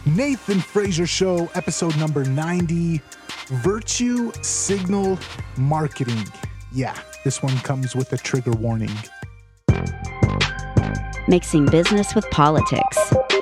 Nathan Frazier Show, episode number 90, Virtue Signal Marketing. Yeah, this one comes with a trigger warning. Mixing business with politics.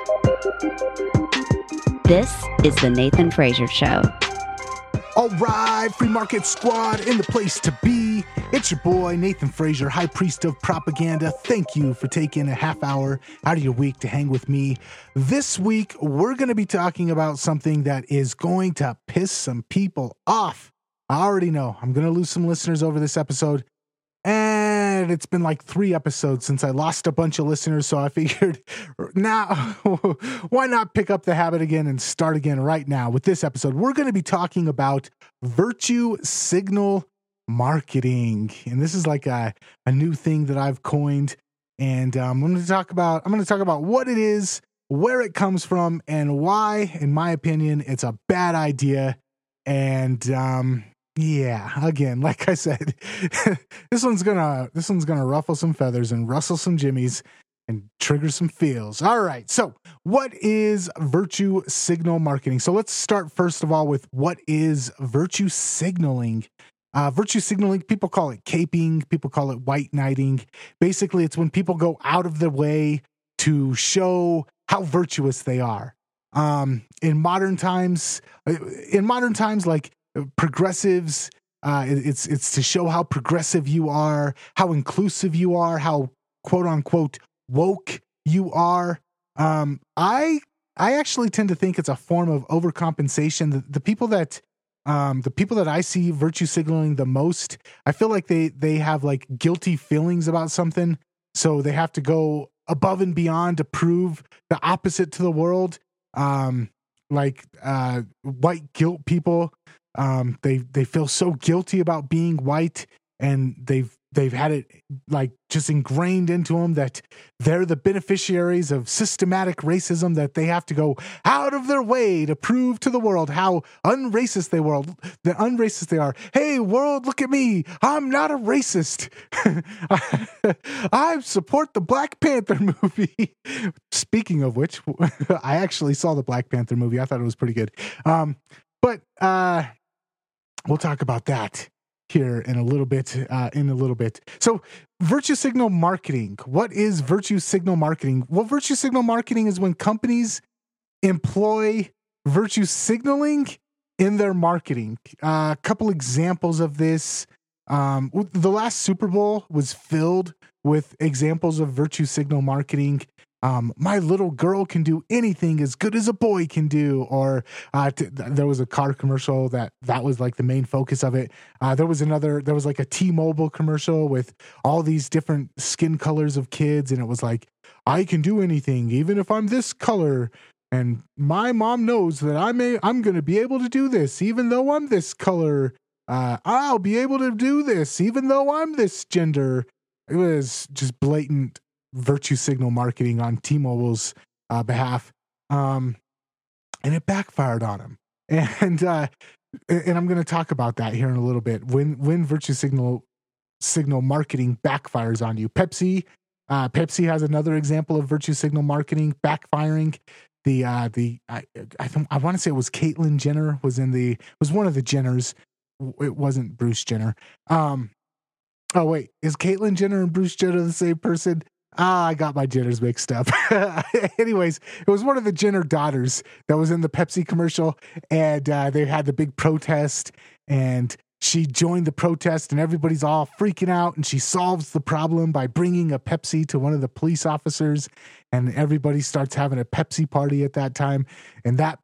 This is the Nathan Frazier Show. All right, Free Market Squad in the place to be. It's your boy, Nathan Frazier, High Priest of Propaganda. Thank you for taking a half hour out of your week to hang with me. This week, we're going to be talking about something that is going to piss some people off. I already know I'm going to lose some listeners over this episode. And it's been like 3 episodes since I lost a bunch of listeners, so I figured now, why not pick up the habit again and start again right now with this episode. We're going to be talking about virtue signal marketing, and this is like a new thing that I've coined, and I'm going to talk about what it is, where it comes from, and why, in my opinion, it's a bad idea. And yeah, again, like I said, this one's gonna ruffle some feathers and rustle some jimmies and trigger some feels. All right, so what is virtue signal marketing? So let's start first of all with what is virtue signaling. Virtue signaling, people call it caping, people call it white knighting. Basically, it's when people go out of their way to show how virtuous they are. In modern times, like progressives, it's to show how progressive you are, how inclusive you are, how quote unquote woke you are. I actually tend to think it's a form of overcompensation. The people that I see virtue signaling the most, I feel like they have like guilty feelings about something, so they have to go above and beyond to prove the opposite to the world. Like white guilt people. They feel so guilty about being white, and they've had it like just ingrained into them that they're the beneficiaries of systematic racism, that they have to go out of their way to prove to the world how unracist they are. Hey world, look at me. I'm not a racist. I support the Black Panther movie. Speaking of which, I actually saw the Black Panther movie. I thought it was pretty good. But we'll talk about that here in a little bit. So virtue signal marketing. What is virtue signal marketing? Well, virtue signal marketing is when companies employ virtue signaling in their marketing. A couple examples of this. The last Super Bowl was filled with examples of virtue signal marketing. My little girl can do anything as good as a boy can do. Or there was a car commercial that was like the main focus of it. There was like a T-Mobile commercial with all these different skin colors of kids, and it was like, I can do anything, even if I'm this color. And my mom knows that I'm going to be able to do this, even though I'm this color. I'll be able to do this, even though I'm this gender. It was just blatant virtue signal marketing on T-Mobile's behalf, and it backfired on him. And I'm going to talk about that here in a little bit. When virtue signal marketing backfires on you, Pepsi has another example of virtue signal marketing backfiring. I want to say it was Caitlyn Jenner was one of the Jenners. It wasn't Bruce Jenner. Oh wait, is Caitlyn Jenner and Bruce Jenner the same person? I got my Jenners mixed up. Anyways, it was one of the Jenner daughters that was in the Pepsi commercial, and they had the big protest, and she joined the protest, and everybody's all freaking out, and she solves the problem by bringing a Pepsi to one of the police officers, and everybody starts having a Pepsi party at that time. And that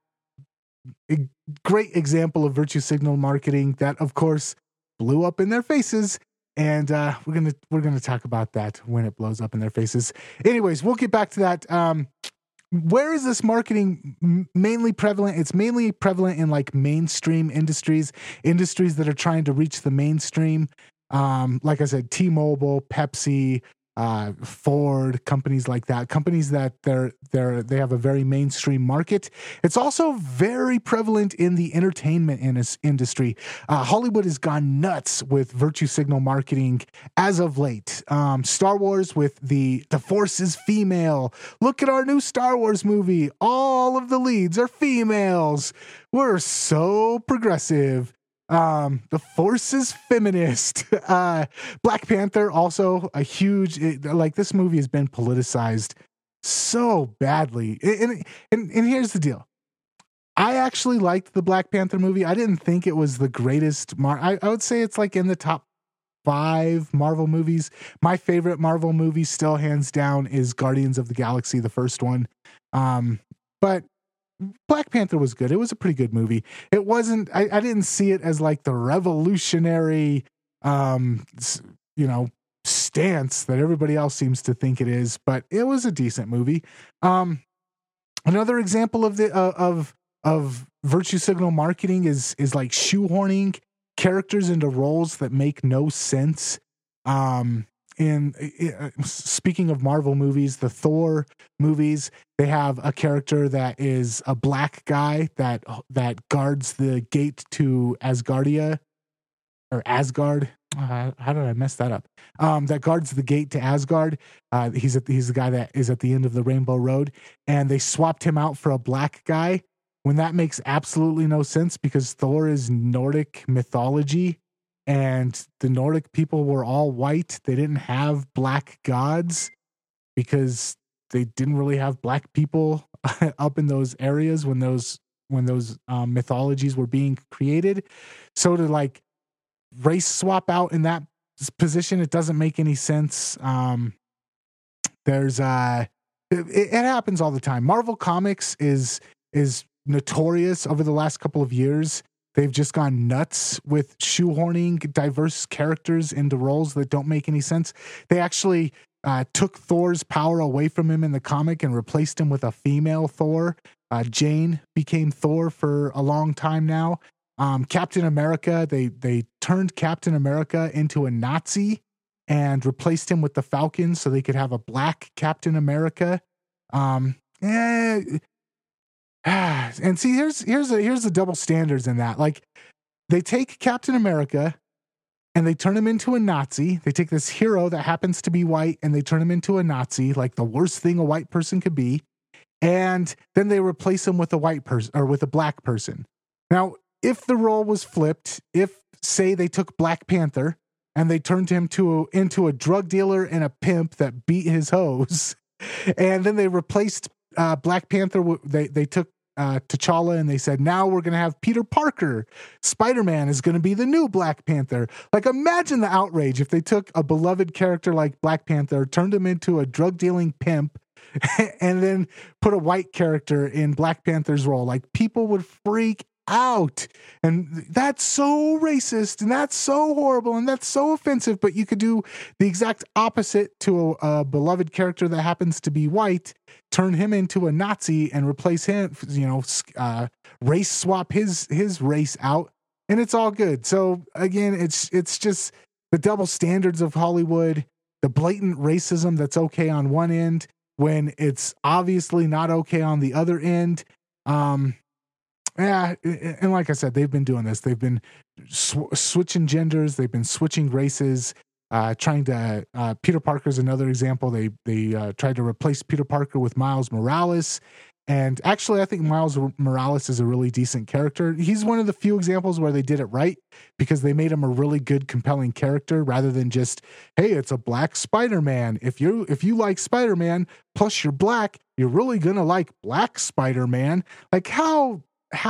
great example of virtue signal marketing that, of course, blew up in their faces. And we're gonna talk about that when it blows up in their faces. Anyways, we'll get back to that. Where is this marketing mainly prevalent? It's mainly prevalent in like mainstream industries that are trying to reach the mainstream. Like I said, T-Mobile, Pepsi, Ford, companies like that, companies that they have a very mainstream market. It's also very prevalent in the entertainment industry. Hollywood has gone nuts with virtue signal marketing as of late. Star Wars with the Force is female. Look at our new Star Wars movie. All of the leads are females. We're so progressive. The Force is feminist. Black Panther, also a huge, like, this movie has been politicized so badly. And here's the deal. I actually liked the Black Panther movie. I didn't think it was the greatest. I would say it's like in the top 5 Marvel movies. My favorite Marvel movie still hands down is Guardians of the Galaxy, the first one. But Black Panther was good. It was a pretty good movie. It wasn't, I didn't see it as like the revolutionary, stance that everybody else seems to think it is, but it was a decent movie. Another example of of virtue signal marketing is like shoehorning characters into roles that make no sense. Speaking of Marvel movies, the Thor movies, they have a character that is a black guy that guards the gate to Asgardia or Asgard. How did I mess that up? That guards the gate to Asgard. He's the guy that is at the end of the Rainbow Road, and they swapped him out for a black guy when that makes absolutely no sense because Thor is Nordic mythology. And the Nordic people were all white. They didn't have black gods because they didn't really have black people up in those areas when those mythologies were being created. So to like race swap out in that position, it doesn't make any sense. It happens all the time. Marvel Comics is notorious over the last couple of years. They've just gone nuts with shoehorning diverse characters into roles that don't make any sense. They actually took Thor's power away from him in the comic and replaced him with a female Thor. Jane became Thor for a long time now. Captain America, they turned Captain America into a Nazi and replaced him with the Falcon so they could have a black Captain America. And see, here's the double standards in that. Like, they take Captain America and they turn him into a Nazi. They take this hero that happens to be white and they turn him into a Nazi, like the worst thing a white person could be. And then they replace him with a white person or with a black person. Now, if the role was flipped, if say they took Black Panther and they turned him into a drug dealer and a pimp that beat his hoes, and then they replaced Black Panther, they took T'Challa and they said, now we're going to have Peter Parker. Spider-Man is going to be the new Black Panther. Like, imagine the outrage if they took a beloved character like Black Panther, turned him into a drug-dealing pimp, and then put a white character in Black Panther's role. Like, people would freak out. And that's so racist and that's so horrible and that's so offensive. But you could do the exact opposite to a beloved character that happens to be white, turn him into a Nazi and replace him, race swap his race out, and it's all good. So again, it's just the double standards of Hollywood, the blatant racism that's okay on one end when it's obviously not okay on the other end. Yeah, and like I said, they've been doing this. They've been switching genders. They've been switching races. Trying to. Peter Parker's another example. They tried to replace Peter Parker with Miles Morales, and actually, I think Miles Morales is a really decent character. He's one of the few examples where they did it right because they made him a really good, compelling character rather than just, hey, it's a black Spider-Man. If you like Spider-Man plus you're black, you're really gonna like Black Spider-Man. Like how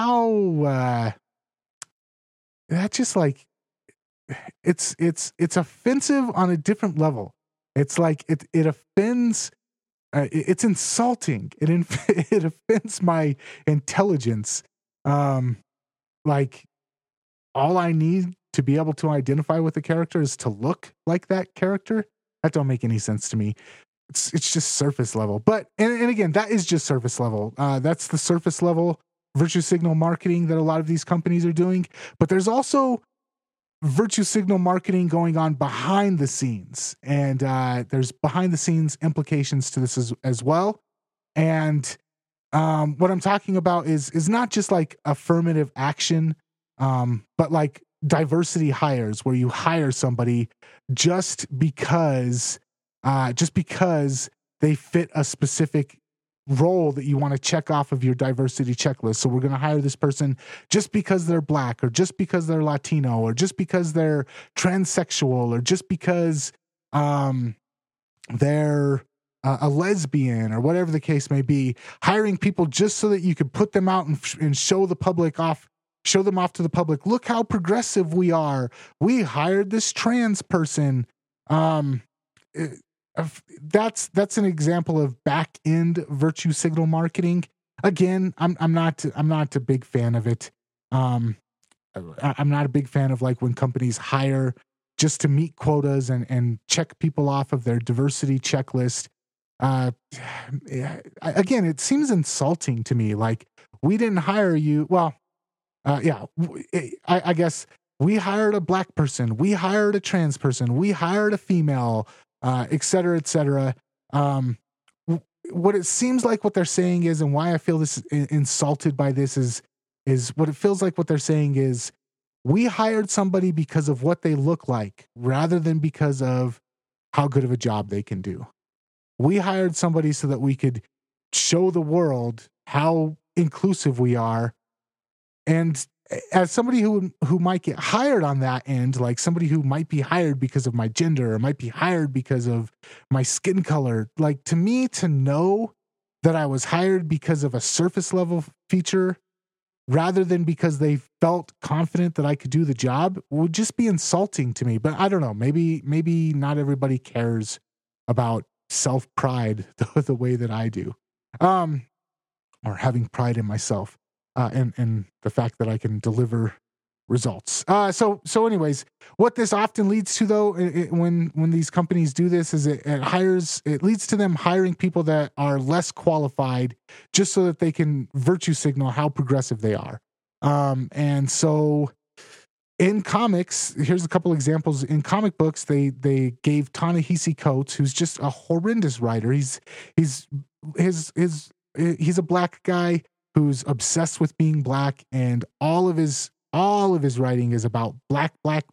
that just like it's offensive on a different level. It's like it offends. It's insulting. It offends my intelligence. Like, all I need to be able to identify with the character is to look like that character. That don't make any sense to me. It's just surface level. But and again, that is just surface level. That's the surface level virtue signal marketing that a lot of these companies are doing. But there's also virtue signal marketing going on behind the scenes, and there's behind the scenes implications to this as well. And what I'm talking about is not just like affirmative action, but like diversity hires, where you hire somebody just because they fit a specific role that you want to check off of your diversity checklist. So we're going to hire this person just because they're Black, or just because they're Latino, or just because they're transsexual, or just because they're a lesbian, or whatever the case may be. Hiring people just so that you could put them out and show them off to the public. Look how progressive we are. We hired this trans person. That's an example of back end virtue signal marketing. Again, I'm not a big fan of it. I'm not a big fan of like when companies hire just to meet quotas and check people off of their diversity checklist. Again, it seems insulting to me. Like, we didn't hire you. Well, I guess we hired a Black person, we hired a trans person, we hired a female, et cetera, et cetera. What it seems like what they're saying is, and why I feel this insulted by this is what it feels like what they're saying is, we hired somebody because of what they look like, rather than because of how good of a job they can do. We hired somebody so that we could show the world how inclusive we are. And as somebody who might get hired on that end, like somebody who might be hired because of my gender, or might be hired because of my skin color, like, to me, to know that I was hired because of a surface level feature rather than because they felt confident that I could do the job would just be insulting to me. But I don't know, maybe not everybody cares about self-pride the way that I do, or having pride in myself. And the fact that I can deliver results. So anyways, what this often leads to, though, when these companies do this, is it leads to them hiring people that are less qualified just so that they can virtue signal how progressive they are. And so in comics, here's a couple examples. In comic books, they gave Ta-Nehisi Coates, who's just a horrendous writer. He's a Black guy who's obsessed with being Black, and all of his writing is about black.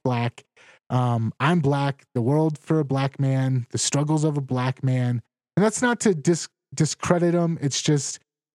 I'm Black, the world for a Black man, the struggles of a Black man. And that's not to discredit him. It's just,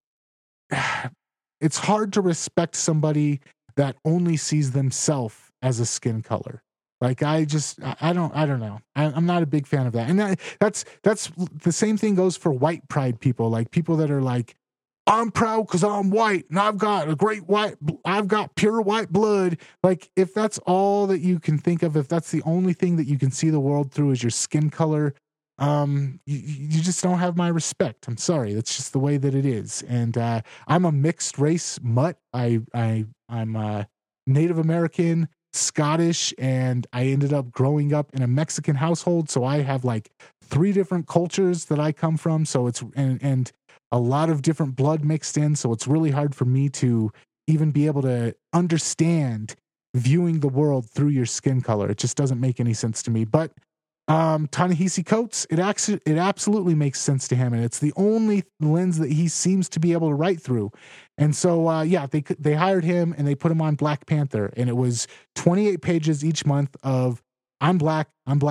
it's hard to respect somebody that only sees themselves as a skin color. Like, I don't know. I'm not a big fan of that. And that's the same thing goes for white pride people, like people that are like, I'm proud because I'm white and I've got pure white blood. Like, if that's all that you can think of, if that's the only thing that you can see the world through is your skin color, you just don't have my respect. I'm sorry. That's just the way that it is. And I'm a mixed race mutt. I'm Native American, Scottish, and I ended up growing up in a Mexican household. So I have like 3 different cultures that I come from. So it's, and a lot of different blood mixed in. So it's really hard for me to even be able to understand viewing the world through your skin color. It just doesn't make any sense to me. But Ta-Nehisi Coates, it absolutely makes sense to him, and it's the only lens that he seems to be able to write through. And so they hired him and they put him on Black Panther, and it was 28 pages each month of I'm Black.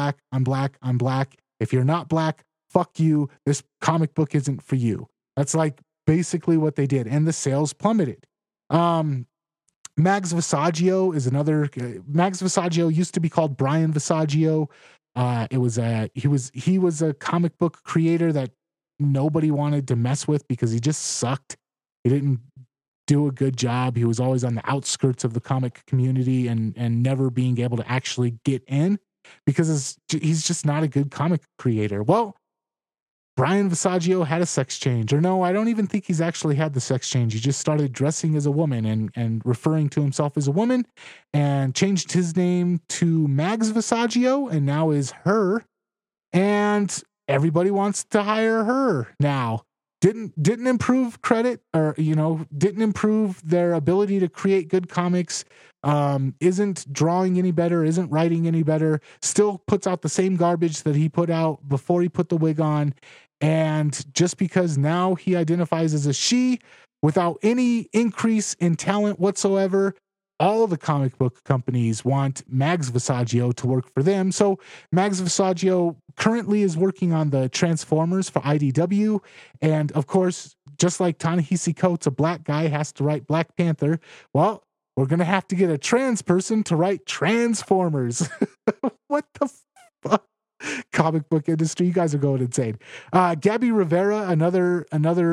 If you're not Black, fuck you. This comic book isn't for you. That's like basically what they did, and the sales plummeted. Mags Visaggio is another. Mags Visaggio used to be called Brian Visaggio. He was a comic book creator that nobody wanted to mess with because he just sucked. He didn't do a good job. He was always on the outskirts of the comic community and never being able to actually get in because he's just not a good comic creator. Well, Brian Visaggio had a sex change. Or no, I don't even think he's actually had the sex change. He just started dressing as a woman and referring to himself as a woman and changed his name to Mags Visaggio and now is her. And everybody wants to hire her now. didn't improve credit, or didn't improve their ability to create good comics, isn't drawing any better, isn't writing any better, still puts out the same garbage that he put out before he put the wig on. And just because now he identifies as a she without any increase in talent whatsoever, all the comic book companies want Mags Visaggio to work for them. So Mags Visaggio currently is working on the Transformers for IDW. And of course, just like Ta-Nehisi Coates, a black guy, has to write Black Panther, well, we're going to have to get a trans person to write Transformers. What the fuck? Comic book industry, you guys are going insane. Gabby Rivera, another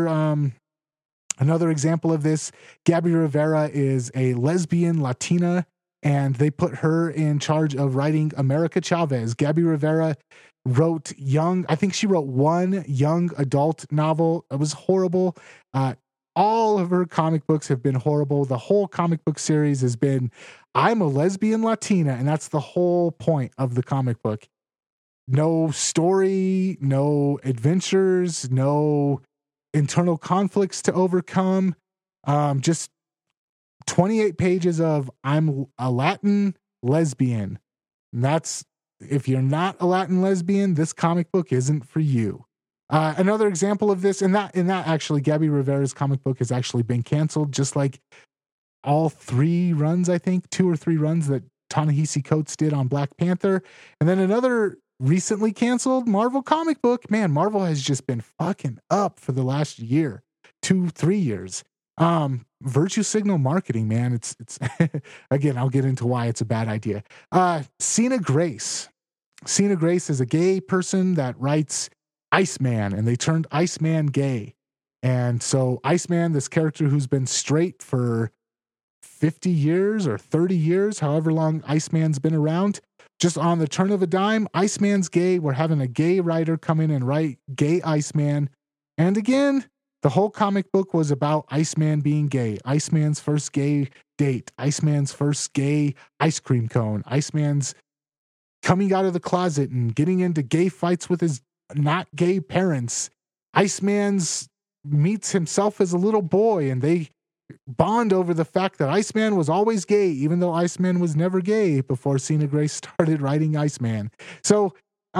example of this. Gabby Rivera is a lesbian Latina, and they put her in charge of writing America Chavez. Gabby Rivera wrote I think she wrote one young adult novel. It was horrible. All of her comic books have been horrible. The whole comic book series has been, I'm a lesbian Latina, and that's the whole point of the comic book. No story, no adventures, no internal conflicts to overcome. Just 28 pages of I'm a Latin lesbian. And that's, if you're not a Latin lesbian, this comic book isn't for you. Another example of this, and that actually, Gabby Rivera's comic book has actually been canceled, just like all 3 runs, I think, 2 or 3 runs that Ta-Nehisi Coates did on Black Panther. And then another recently canceled Marvel comic book. Man, Marvel has just been fucking up for the last year, 2-3 years. Virtue Signal Marketing, man. It's again, I'll get into why it's a bad idea. Sina Grace. Sina Grace is a gay person that writes Iceman, and they turned Iceman gay. And so Iceman, this character who's been straight for 50 years or 30 years, however long Iceman's been around, just on the turn of a dime, Iceman's gay. We're having a gay writer come in and write gay Iceman. And again, the whole comic book was about Iceman being gay. Iceman's first gay date. Iceman's first gay ice cream cone. Iceman's coming out of the closet and getting into gay fights with his not gay parents. Iceman's meets himself as a little boy, and they bond over the fact that Iceman was always gay, even though Iceman was never gay before Sina Grace started writing Iceman. So,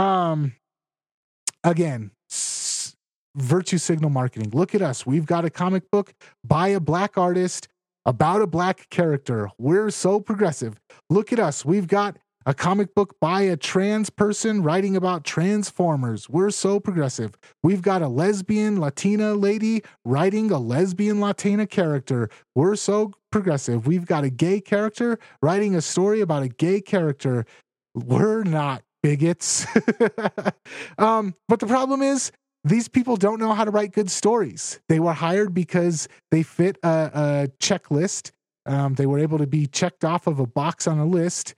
again, Virtue Signal Marketing. Look at us. We've got a comic book by a black artist about a black character. We're so progressive. Look at us. We've got a comic book by a trans person writing about Transformers. We're so progressive. We've got a lesbian Latina lady writing a lesbian Latina character. We're so progressive. We've got a gay character writing a story about a gay character. We're not bigots. But the problem is, these people don't know how to write good stories. They were hired because they fit a checklist. They were able to be checked off of a box on a list.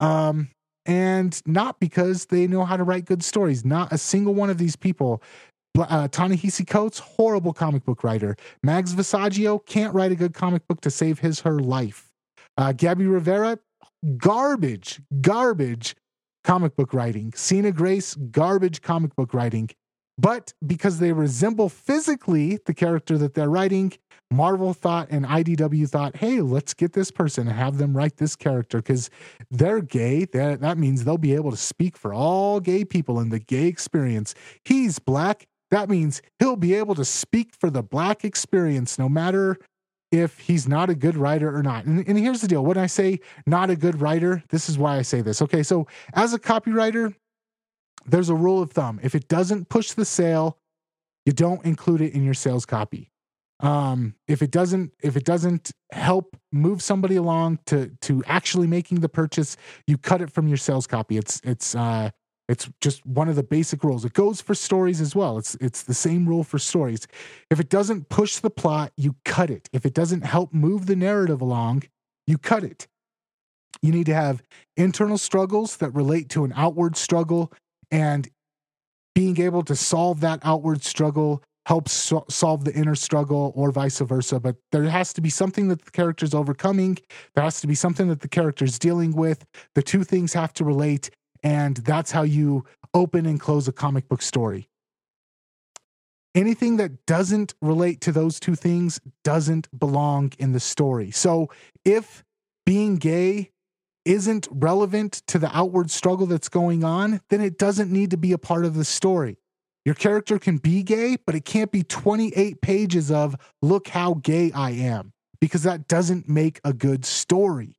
And not because they know how to write good stories. Not a single one of these people. Ta-Nehisi Coates, horrible comic book writer. Mags Visaggio can't write a good comic book to save her life. Gabby Rivera, garbage comic book writing. Sina Grace, garbage comic book writing. But because they resemble physically the character that they're writing, Marvel thought and IDW thought, hey, let's get this person and have them write this character because they're gay. That means they'll be able to speak for all gay people in the gay experience. He's black. That means he'll be able to speak for the black experience, no matter if he's not a good writer or not. And here's the deal. When I say not a good writer, this is why I say this. Okay, so as a copywriter, there's a rule of thumb. If it doesn't push the sale, you don't include it in your sales copy. If it doesn't help move somebody along to actually making the purchase, you cut it from your sales copy. It's just one of the basic rules. It goes for stories as well. It's the same rule for stories. If it doesn't push the plot, you cut it. If it doesn't help move the narrative along, you cut it. You need to have internal struggles that relate to an outward struggle, and being able to solve that outward struggle helps solve the inner struggle, or vice versa. But there has to be something that the character's overcoming. There has to be something that the character's dealing with. The two things have to relate, and that's how you open and close a comic book story. anything that doesn't relate to those two things doesn't belong in the story. So if being gay isn't relevant to the outward struggle that's going on, then it doesn't need to be a part of the story. Your character can be gay, but it can't be 28 pages of look how gay I am, because that doesn't make a good story.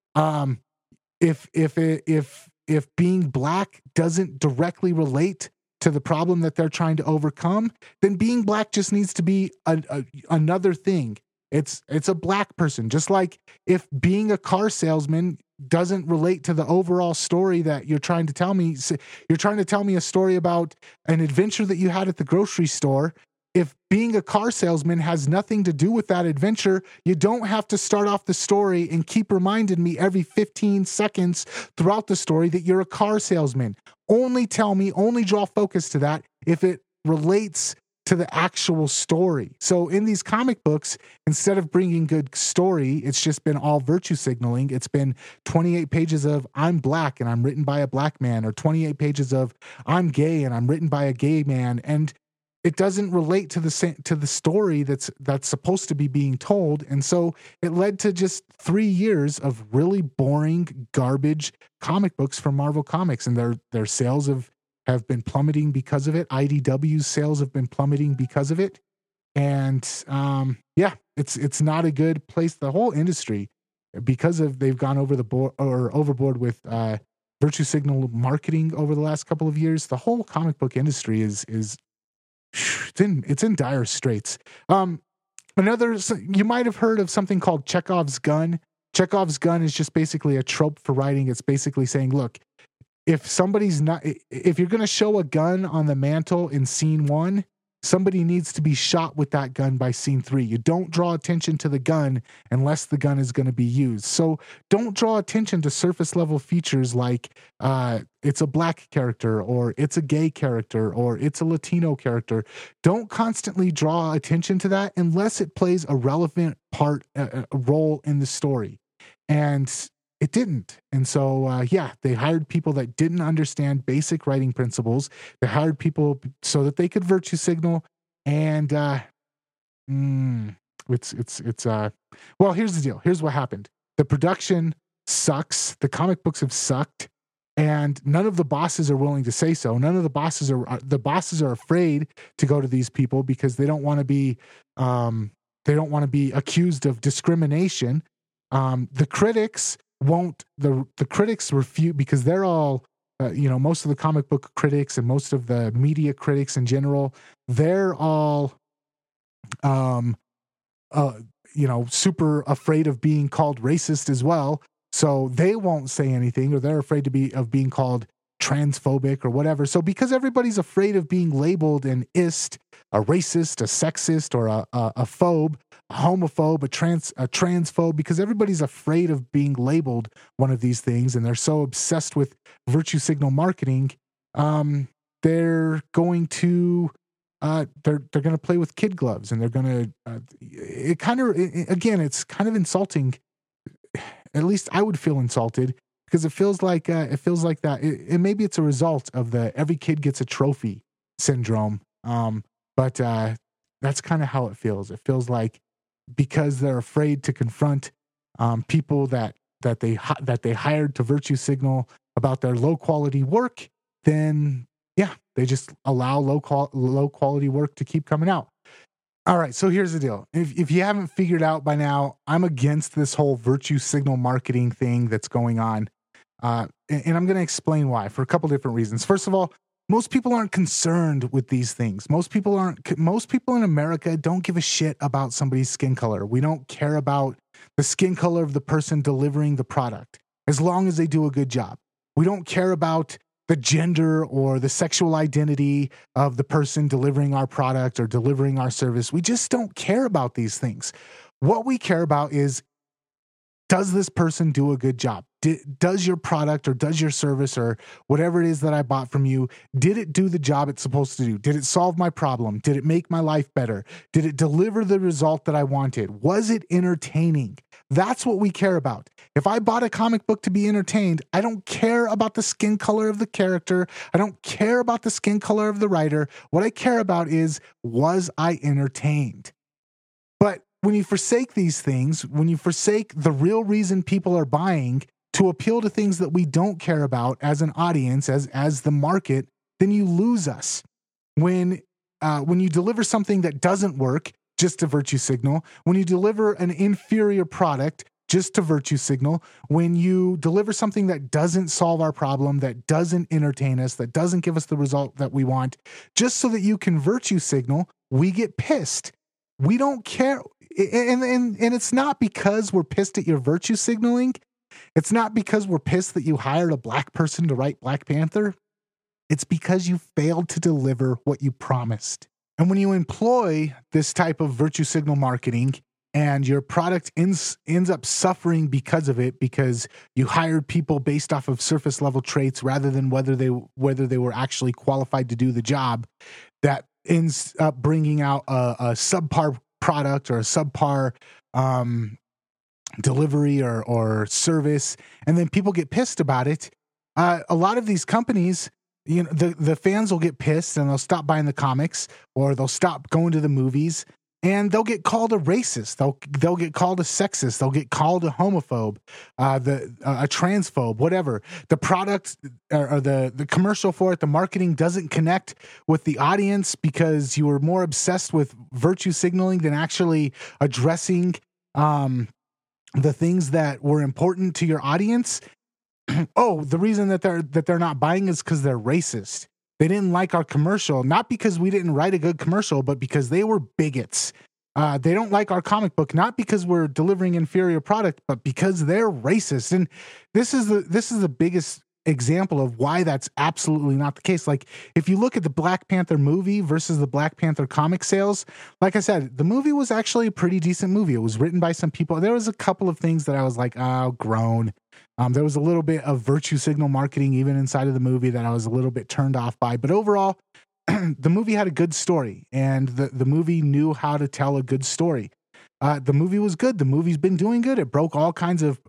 If being black doesn't directly relate to the problem that they're trying to overcome, then being black just needs to be another thing. It's a black person. Just like if being a car salesman doesn't relate to the overall story that you're trying to tell me. You're trying to tell me a story about an adventure that you had at the grocery store. If being a car salesman has nothing to do with that adventure, you don't have to start off the story and keep reminding me every 15 seconds throughout the story that you're a car salesman. Only draw focus to that if it relates to the actual story. So in these comic books, instead of bringing good story, it's just been all virtue signaling. It's been 28 pages of I'm black and I'm written by a black man, or 28 pages of I'm gay and I'm written by a gay man. And it doesn't relate to the story that's supposed to be being told. And so it led to just 3 years of really boring, garbage comic books from Marvel Comics, and their sales have been plummeting because of it. IDW's sales have been plummeting because of it. And it's not a good place. The whole industry, because of they've gone overboard with virtue signal marketing over the last couple of years. The whole comic book industry is it's in dire straits. You might have heard of something called Chekhov's gun. Chekhov's gun is just basically a trope for writing. It's basically saying, look, if you're going to show a gun on the mantle in scene 1, somebody needs to be shot with that gun by scene 3. You don't draw attention to the gun unless the gun is going to be used. So don't draw attention to surface level features like it's a black character, or it's a gay character, or it's a Latino character. Don't constantly draw attention to that unless it plays a relevant role in the story. And it didn't. And so, they hired people that didn't understand basic writing principles. They hired people so that they could virtue signal. And well, here's the deal. Here's what happened. The production sucks. The comic books have sucked. And none of the bosses are willing to say so. None of the bosses are afraid to go to these people because they don't want to be accused of discrimination. The critics won't. The critics refute, because they're all most of the comic book critics and most of the media critics in general, they're all super afraid of being called racist as well. So they won't say anything, or they're afraid of being called transphobic or whatever. So because everybody's afraid of being labeled an ist, a racist, a sexist, or a phobe, a homophobe, a transphobe, because everybody's afraid of being labeled one of these things, and they're so obsessed with virtue signal marketing, they're going to play with kid gloves, and they're going to it's kind of insulting. At least I would feel insulted, because it feels like that. Maybe it's a result of the every kid gets a trophy syndrome. But that's kind of how it feels. It feels like because they're afraid to confront people that they hired to virtue signal about their low quality work, then they just allow low quality work to keep coming out. All right, so here's the deal. If you haven't figured out by now, I'm against this whole virtue signal marketing thing that's going on. And I'm going to explain why, for a couple different reasons. First of all, most people aren't concerned with these things. Most people in America don't give a shit about somebody's skin color. We don't care about the skin color of the person delivering the product, as long as they do a good job. We don't care about the gender or the sexual identity of the person delivering our product or delivering our service. We just don't care about these things. What we care about is, does this person do a good job? Does your product or does your service or whatever it is that I bought from you, did it do the job it's supposed to do? Did it solve my problem? Did it make my life better? Did it deliver the result that I wanted? Was it entertaining? That's what we care about. If I bought a comic book to be entertained, I don't care about the skin color of the character. I don't care about the skin color of the writer. What I care about is, was I entertained? But when you forsake these things, when you forsake the real reason people are buying to appeal to things that we don't care about as an audience, as the market, then you lose us. When you deliver something that doesn't work, just to virtue signal, when you deliver an inferior product, just to virtue signal, when you deliver something that doesn't solve our problem, that doesn't entertain us, that doesn't give us the result that we want, just so that you can virtue signal, we get pissed. We don't care. And it's not because we're pissed at your virtue signaling. It's not because we're pissed that you hired a black person to write Black Panther. It's because you failed to deliver what you promised. And when you employ this type of virtue signal marketing and your product ends up suffering because of it, because you hired people based off of surface level traits rather than whether they were actually qualified to do the job, that ends up bringing out a subpar product or a subpar delivery or service, and then people get pissed about it. A lot of these companies, you know, the fans will get pissed and they'll stop buying the comics, or they'll stop going to the movies, and they'll get called a racist. They'll get called a sexist. They'll get called a homophobe, a transphobe, whatever. The product or the commercial for it, the marketing doesn't connect with the audience because you were more obsessed with virtue signaling than actually addressing the things that were important to your audience. Oh, the reason that they're not buying is because they're racist. They didn't like our commercial, not because we didn't write a good commercial, but because they were bigots. They don't like our comic book, not because we're delivering inferior product, but because they're racist. And this is the biggest example of why that's absolutely not the case. Like, if you look at the Black Panther movie versus the Black Panther comic sales, like I said, the movie was actually a pretty decent movie. It was written by some people. There was a couple of things that I was like, oh, grown. There was a little bit of virtue signal marketing even inside of the movie that I was a little bit turned off by. But overall, the movie had a good story, and the movie knew how to tell a good story. The movie was good. The movie's been doing good. It broke all kinds of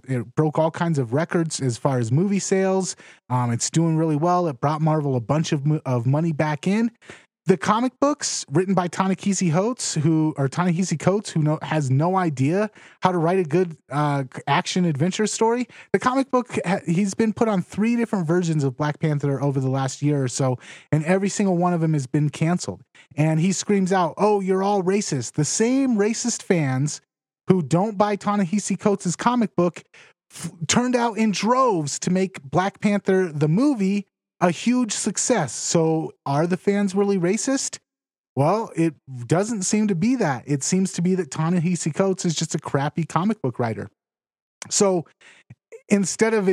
records as far as movie sales. It's doing really well. It brought Marvel a bunch of money back in. The comic books written by Ta-Nehisi Coates, who has no idea how to write a good action adventure story. The comic book, he's been put on 3 different versions of Black Panther over the last year or so, and every single one of them has been canceled. And he screams out, "Oh, you're all racist." The same racist fans who don't buy Ta-Nehisi Coates' comic book turned out in droves to make Black Panther the movie a huge success. So are the fans really racist? Well, it doesn't seem to be that. It seems to be that Ta-Nehisi Coates is just a crappy comic book writer. So instead of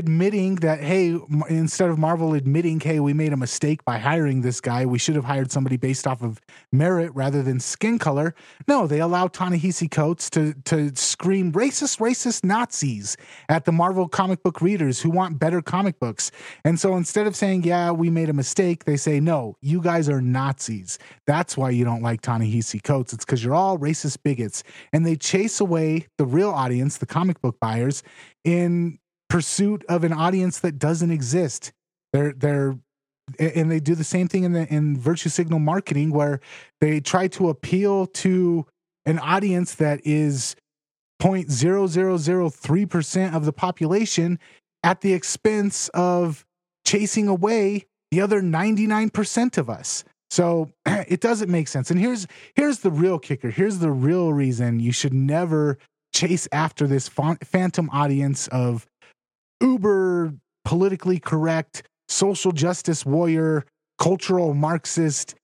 Marvel admitting, hey, we made a mistake by hiring this guy, we should have hired somebody based off of merit rather than skin color. No, they allow Ta-Nehisi Coates to scream racist Nazis at the Marvel comic book readers who want better comic books. And so instead of saying, yeah, we made a mistake, they say, no, you guys are Nazis. That's why you don't like Ta-Nehisi Coates. It's because you're all racist bigots. And they chase away the real audience, the comic book buyers, in pursuit of an audience that doesn't exist. And they do the same thing in virtue signal marketing, where they try to appeal to an audience that is 0.0003% of the population at the expense of chasing away the other 99% of us. So it doesn't make sense. And here's the real kicker. Here's the real reason you should never chase after this phantom audience of uber politically correct, social justice warrior, cultural Marxist,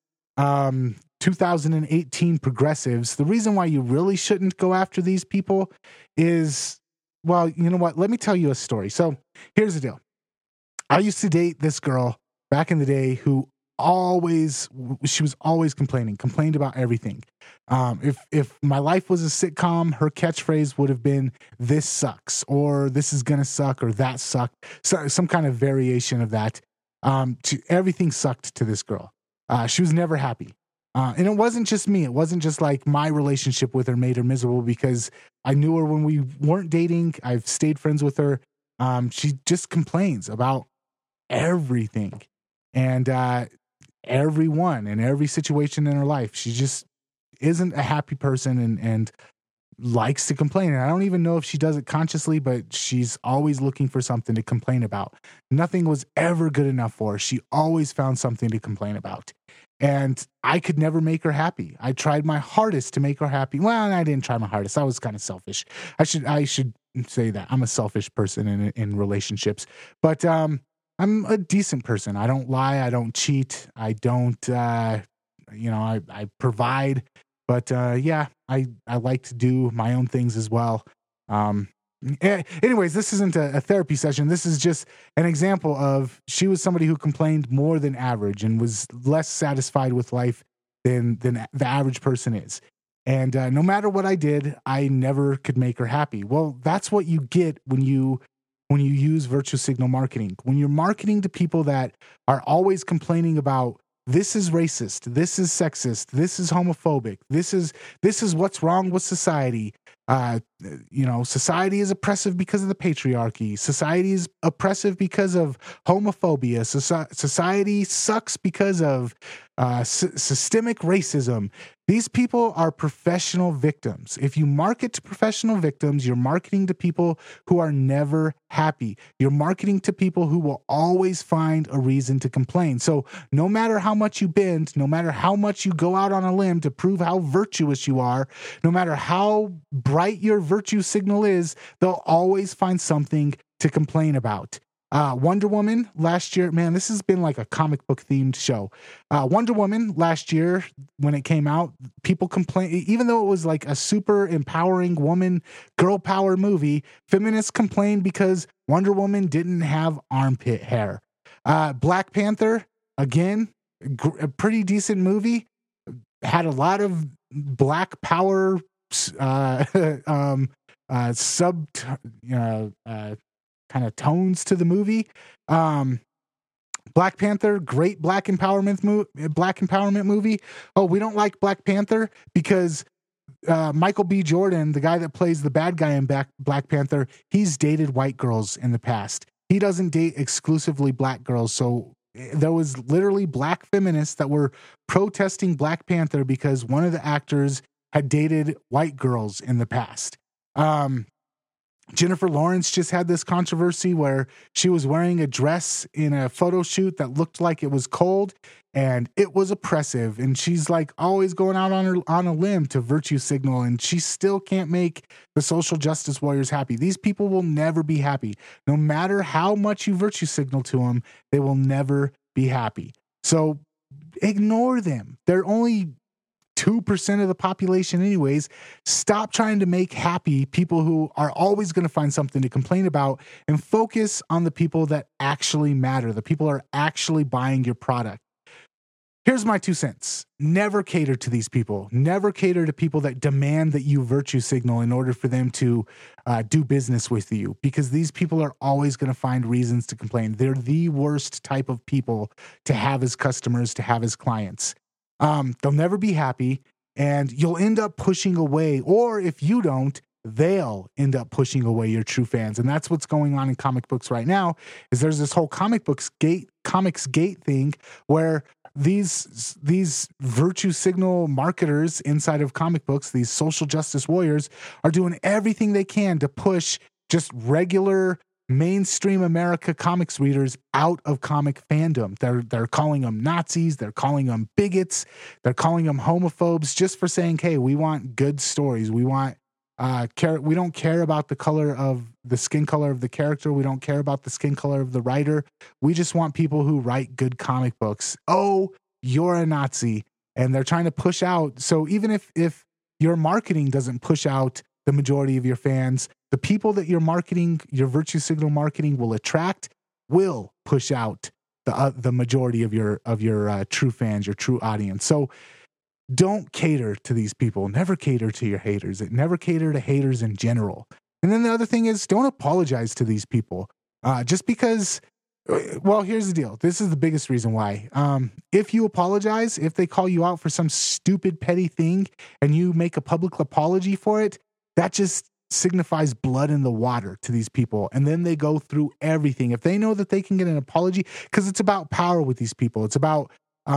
2018 progressives. The reason why you really shouldn't go after these people is, well, you know what? Let me tell you a story. So here's the deal. I used to date this girl back in the day who she was always complained about everything. If my life was a sitcom, her catchphrase would have been, "This sucks," or "This is gonna suck," or "That sucked." So some kind of variation of that. Everything sucked to this girl. She was never happy. And it wasn't just me. It wasn't just like my relationship with her made her miserable, because I knew her when we weren't dating. I've stayed friends with her. She just complains about everything and everyone and every situation in her life. She just isn't a happy person and likes to complain. And I don't even know if she does it consciously, but she's always looking for something to complain about. Nothing was ever good enough for her. She always found something to complain about. And I could never make her happy. I tried my hardest to make her happy. Well, I didn't try my hardest. I was kind of selfish. I should say that. I'm a selfish person in relationships. But I'm a decent person. I don't lie. I don't cheat. I don't I provide. But yeah, I like to do my own things as well. Anyways, this isn't a therapy session. This is just an example of she was somebody who complained more than average and was less satisfied with life than the average person is. And no matter what I did, I never could make her happy. Well, that's what you get when you use virtue signal marketing. When you're marketing to people that are always complaining about, this is racist, this is sexist, this is homophobic, this is what's wrong with society. Society is oppressive because of the patriarchy. Society is oppressive because of homophobia. Society sucks because of systemic racism. These people are professional victims. If you market to professional victims, you're marketing to people who are never happy. You're marketing to people who will always find a reason to complain. So no matter how much you bend, no matter how much you go out on a limb to prove how virtuous you are, no matter how bright your virtue signal is, they'll always find something to complain about. Wonder Woman last year, man, this has been like a comic book themed show. Wonder Woman last year, when it came out, people complained, even though it was like a super empowering woman, girl power movie, feminists complained because Wonder Woman didn't have armpit hair. Black Panther, again, a pretty decent movie, had a lot of black power, kind of tones to the movie. Black Panther, great black empowerment movie. Oh, we don't like Black Panther because Michael B. Jordan, the guy that plays the bad guy in Black Panther, he's dated white girls in the past. He doesn't date exclusively black girls. So there was literally black feminists that were protesting Black Panther because one of the actors had dated white girls in the past. Jennifer Lawrence just had this controversy where she was wearing a dress in a photo shoot that looked like it was cold, and it was oppressive. And she's like always going out on a limb to virtue signal, and she still can't make the social justice warriors happy. These people will never be happy. No matter how much you virtue signal to them, they will never be happy. So ignore them. They're only 2% of the population anyways. Stop trying to make happy people who are always going to find something to complain about, and focus on the people that actually matter. The people are actually buying your product. Here's my 2 cents. Never cater to these people. Never cater to people that demand that you virtue signal in order for them to do business with you, because these people are always going to find reasons to complain. They're the worst type of people to have as customers, to have as clients. They'll never be happy, and you'll end up pushing away, or if you don't, they'll end up pushing away your true fans. And that's what's going on in comic books right now, is there's this whole comics gate thing where these virtue signal marketers inside of comic books, these social justice warriors, are doing everything they can to push just regular mainstream America comics readers out of comic fandom. They're calling them Nazis, they're calling them bigots, they're calling them homophobes, just for saying, hey, we want good stories. We want we don't care about the skin color of the character. We don't care about the skin color of the writer. We just want people who write good comic books. Oh, you're a Nazi. And they're trying to push out. So even if your marketing doesn't push out the majority of your fans, the people that you're marketing, your virtue signal marketing will attract, will push out the majority of your true fans, your true audience. So don't cater to these people. Never cater to your haters. Never cater to haters in general. And then the other thing is, don't apologize to these people. Just because Well, here's the deal. This is the biggest reason why. If you apologize, if they call you out for some stupid petty thing and you make a public apology for it, that just signifies blood in the water to these people. And then they go through everything. If they know that they can get an apology, because it's about power with these people. It's about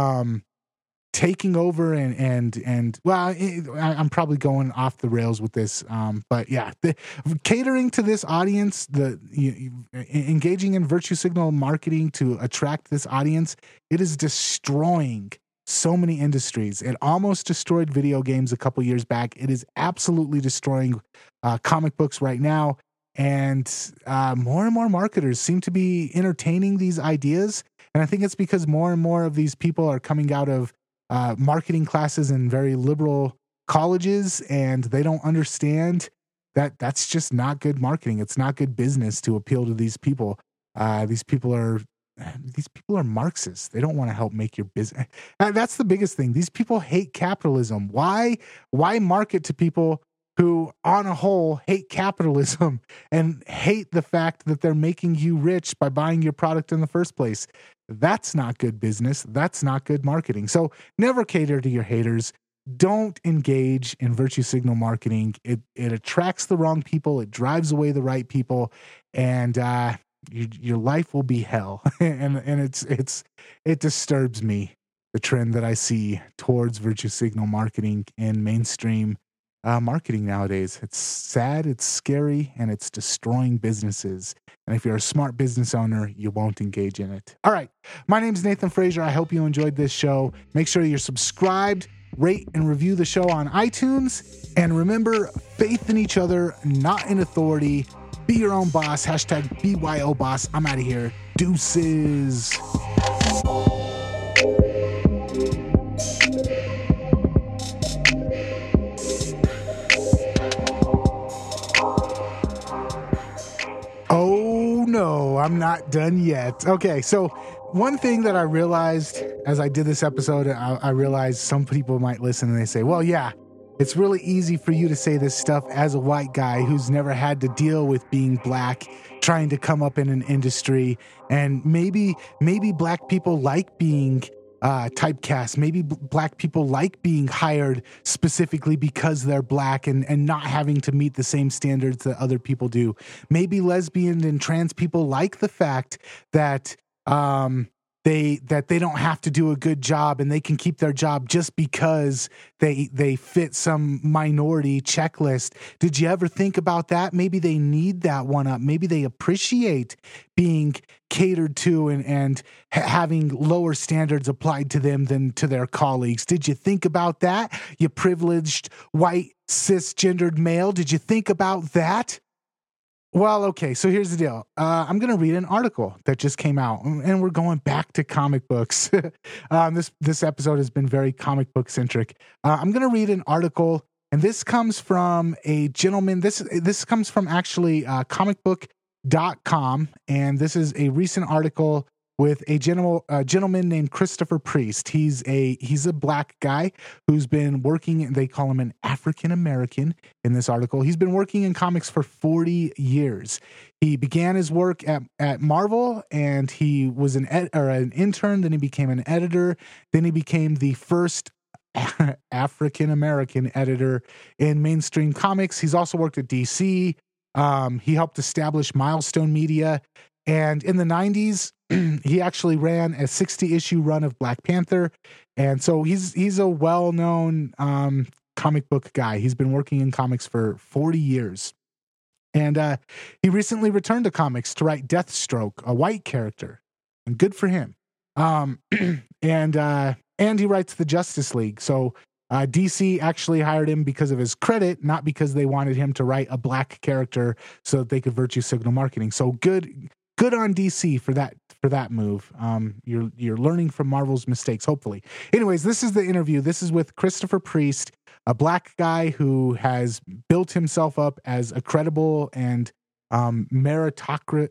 taking over and well, I'm probably going off the rails with this, but yeah, catering to this audience, engaging in virtue signal marketing to attract this audience, it is destroying so many industries. It almost destroyed video games a couple years back. It is absolutely destroying comic books right now, and more and more marketers seem to be entertaining these ideas, and I think it's because more and more of these people are coming out of marketing classes in very liberal colleges, and they don't understand that that's just not good marketing. It's not good business to appeal to these people. These people are Marxists. They don't want to help make your business. That's the biggest thing. These people hate capitalism. Why market to people who, on a whole, hate capitalism and hate the fact that they're making you rich by buying your product in the first place? That's not good business. That's not good marketing. So never cater to your haters. Don't engage in virtue signal marketing. It attracts the wrong people. It drives away the right people, and your life will be hell. and it disturbs me, the trend that I see towards virtue signal marketing in mainstream marketing nowadays. It's sad, it's scary, and it's destroying businesses. And if you're a smart business owner, you won't engage in it. All right. My name is Nathan Frazier. I hope you enjoyed this show. Make sure you're subscribed, rate, and review the show on iTunes. And remember, faith in each other, not in authority. Be your own boss. Hashtag BYO boss. I'm out of here. Deuces. Oh, no, I'm not done yet. Okay, so one thing that I realized as I did this episode, I realized some people might listen and they say, well, yeah, it's really easy for you to say this stuff as a white guy who's never had to deal with being black, trying to come up in an industry. And maybe black people like being typecast. Maybe black people like being hired specifically because they're black and not having to meet the same standards that other people do. Maybe lesbian and trans people like the fact that they don't have to do a good job and they can keep their job just because they fit some minority checklist. Did you ever think about that? Maybe they need that one up. Maybe they appreciate being catered to and having lower standards applied to them than to their colleagues. Did you think about that? You privileged white cisgendered male. Did you think about that? Well, okay, so here's the deal. I'm going to read an article that just came out, and we're going back to comic books. This episode has been very comic book centric. I'm going to read an article, and this comes from a gentleman. This comes from actually comicbook.com, and this is a recent article with a gentleman named Christopher Priest. He's a black guy who's been working, they call him an African American in this article. He's been working in comics for 40 years. He began his work at Marvel, and he was an intern, then he became an editor, then he became the first African American editor in mainstream comics. He's also worked at DC. He helped establish Milestone Media, and in the 90s, he actually ran a 60-issue run of Black Panther. And so he's a well-known comic book guy. He's been working in comics for 40 years. And he recently returned to comics to write Deathstroke, a white character. And good for him. And he writes the Justice League. So DC actually hired him because of his credit, not because they wanted him to write a black character so that they could virtue signal marketing. So good on DC for that move. You're learning from Marvel's mistakes, hopefully. Anyways, this is the interview. This is with Christopher Priest, a black guy who has built himself up as a credible and meritocratical,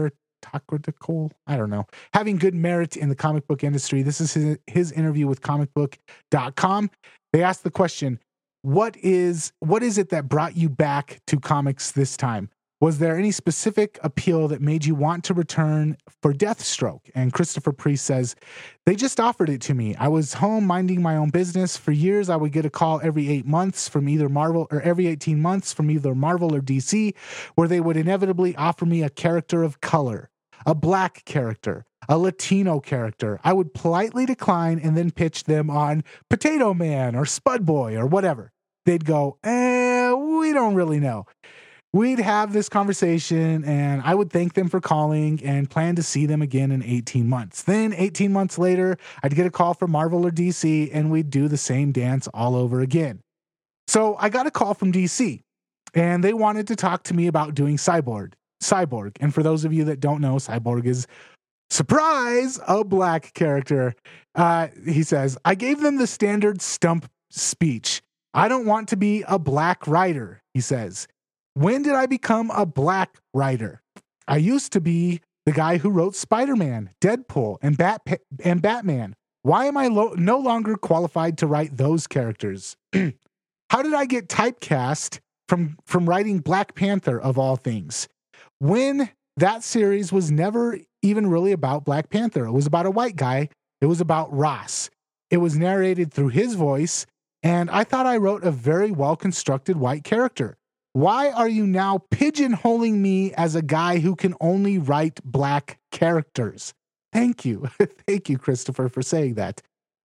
I don't know, having good merit in the comic book industry. This is his interview with comicbook.com. They asked the question, what is it that brought you back to comics this time? Was there any specific appeal that made you want to return for Deathstroke? And Christopher Priest says, they just offered it to me. I was home minding my own business. For years, I would get a call every 8 months from either Marvel, or every 18 months from either Marvel or DC, where they would inevitably offer me a character of color, a black character, a Latino character. I would politely decline and then pitch them on Potato Man or Spud Boy or whatever. They'd go, we don't really know. We'd have this conversation and I would thank them for calling and plan to see them again in 18 months. Then 18 months later, I'd get a call from Marvel or DC and we'd do the same dance all over again. So I got a call from DC and they wanted to talk to me about doing Cyborg. And for those of you that don't know, Cyborg is, surprise, a black character. He says, I gave them the standard stump speech. I don't want to be a black writer, he says. When did I become a black writer? I used to be the guy who wrote Spider-Man, Deadpool, and Batman. Why am I no longer qualified to write those characters? How did I get typecast from writing Black Panther, of all things? When that series was never even really about Black Panther. It was about a white guy. It was about Ross. It was narrated through his voice, and I thought I wrote a very well-constructed white character. Why are you now pigeonholing me as a guy who can only write black characters? Thank you. Thank you, Christopher, for saying that.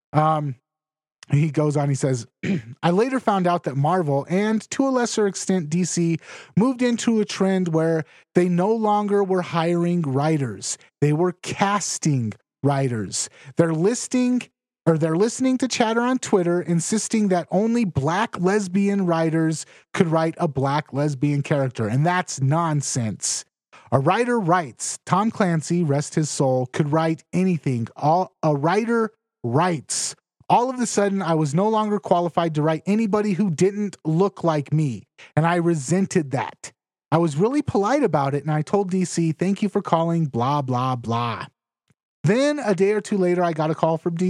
He goes on, he says, I later found out that Marvel and, to a lesser extent, DC moved into a trend where they no longer were hiring writers. They were casting writers. They're listening to chatter on Twitter insisting that only black lesbian writers could write a black lesbian character, and that's nonsense. A writer writes. Tom Clancy, rest his soul, could write anything. A writer writes. All of a sudden, I was no longer qualified to write anybody who didn't look like me, and I resented that. I was really polite about it, and I told DC, thank you for calling, blah, blah, blah. Then a day or two later, I got another call from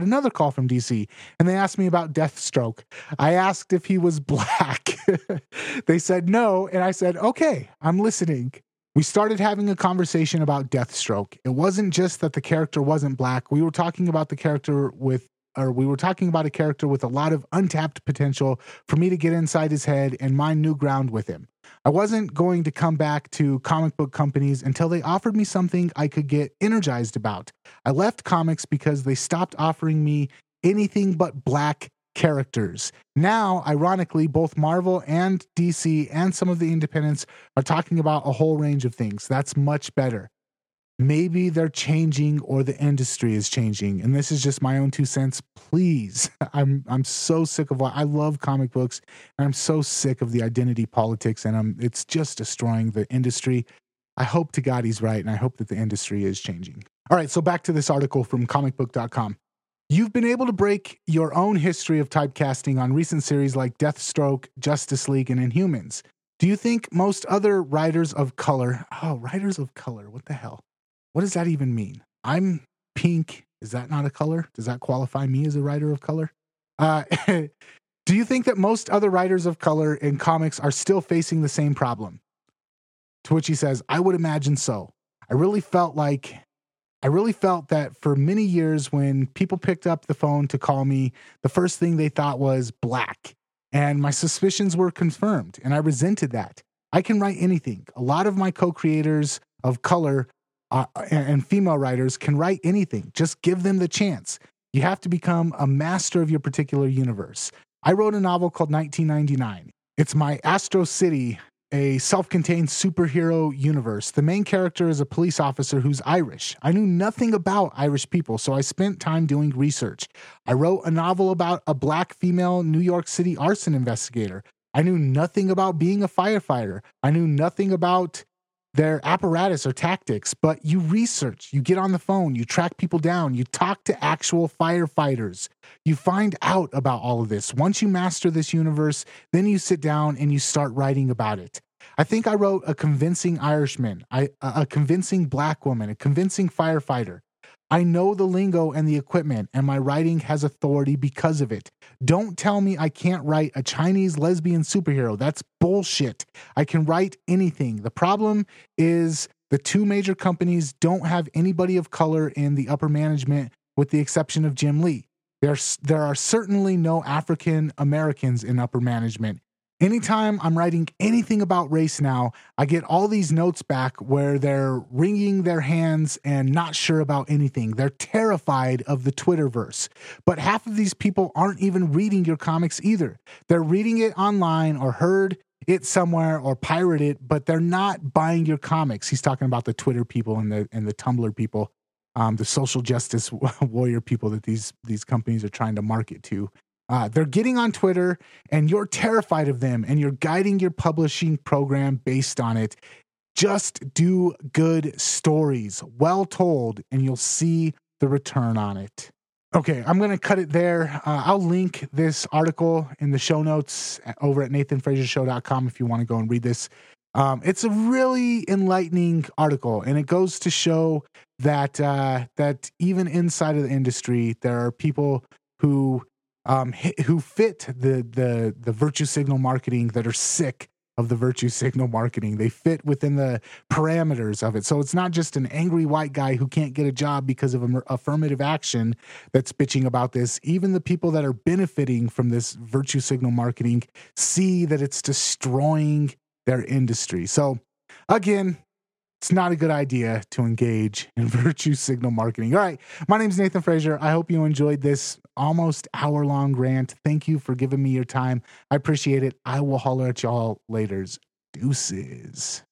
DC, and they asked me about Deathstroke. I asked if he was black. They said no, and I said, okay, I'm listening. We started having a conversation about Deathstroke. It wasn't just that the character wasn't black. We were talking about a character with a lot of untapped potential for me to get inside his head and mine new ground with him. I wasn't going to come back to comic book companies until they offered me something I could get energized about. I left comics because they stopped offering me anything but black characters. Now, ironically, both Marvel and DC and some of the independents are talking about a whole range of things. That's much better. Maybe they're changing or the industry is changing. And this is just my own 2 cents. Please. I'm so sick of I love comic books. And I'm so sick of the identity politics and it's just destroying the industry. I hope to God he's right. And I hope that the industry is changing. All right. So back to this article from comicbook.com. You've been able to break your own history of typecasting on recent series like Deathstroke, Justice League, and Inhumans. Do you think most other writers of color, what the hell? What does that even mean? I'm pink. Is that not a color? Does that qualify me as a writer of color? Do you think that most other writers of color in comics are still facing the same problem? To which he says, I would imagine so. I really felt that for many years when people picked up the phone to call me, the first thing they thought was black. And my suspicions were confirmed, and I resented that. I can write anything. A lot of my co-creators of color and female writers can write anything. Just give them the chance. You have to become a master of your particular universe. I wrote a novel called 1999. It's my Astro City, a self-contained superhero universe. The main character is a police officer who's Irish. I knew nothing about Irish people, so I spent time doing research. I wrote a novel about a black female New York City arson investigator. I knew nothing about being a firefighter. I knew nothing about their apparatus or tactics, but you research, you get on the phone, you track people down, you talk to actual firefighters, you find out about all of this. Once you master this universe, then you sit down and you start writing about it. I think I wrote a convincing Irishman, a convincing black woman, a convincing firefighter. I know the lingo and the equipment, and my writing has authority because of it. Don't tell me I can't write a Chinese lesbian superhero. That's bullshit. I can write anything. The problem is the two major companies don't have anybody of color in the upper management with the exception of Jim Lee. There are certainly no African Americans in upper management. Anytime I'm writing anything about race now, I get all these notes back where they're wringing their hands and not sure about anything. They're terrified of the Twitterverse. But half of these people aren't even reading your comics either. They're reading it online or heard it somewhere or pirate it, but they're not buying your comics. He's talking about the Twitter people and the Tumblr people, the social justice warrior people that these companies are trying to market to. They're getting on Twitter and you're terrified of them and you're guiding your publishing program based on it. Just do good stories, well told, and you'll see the return on it. Okay, I'm going to cut it there. I'll link this article in the show notes over at nathanfrasershow.com if you want to go and read this. It's a really enlightening article, and it goes to show that that even inside of the industry, there are people who fit the virtue signal marketing that are sick of the virtue signal marketing. They fit within the parameters of it. So it's not just an angry white guy who can't get a job because of affirmative action that's bitching about this. Even the people that are benefiting from this virtue signal marketing see that it's destroying their industry. So again, it's not a good idea to engage in virtue signal marketing. All right. My name's Nathan Fraser. I hope you enjoyed this almost hour-long rant. Thank you for giving me your time. I appreciate it. I will holler at y'all later. Deuces.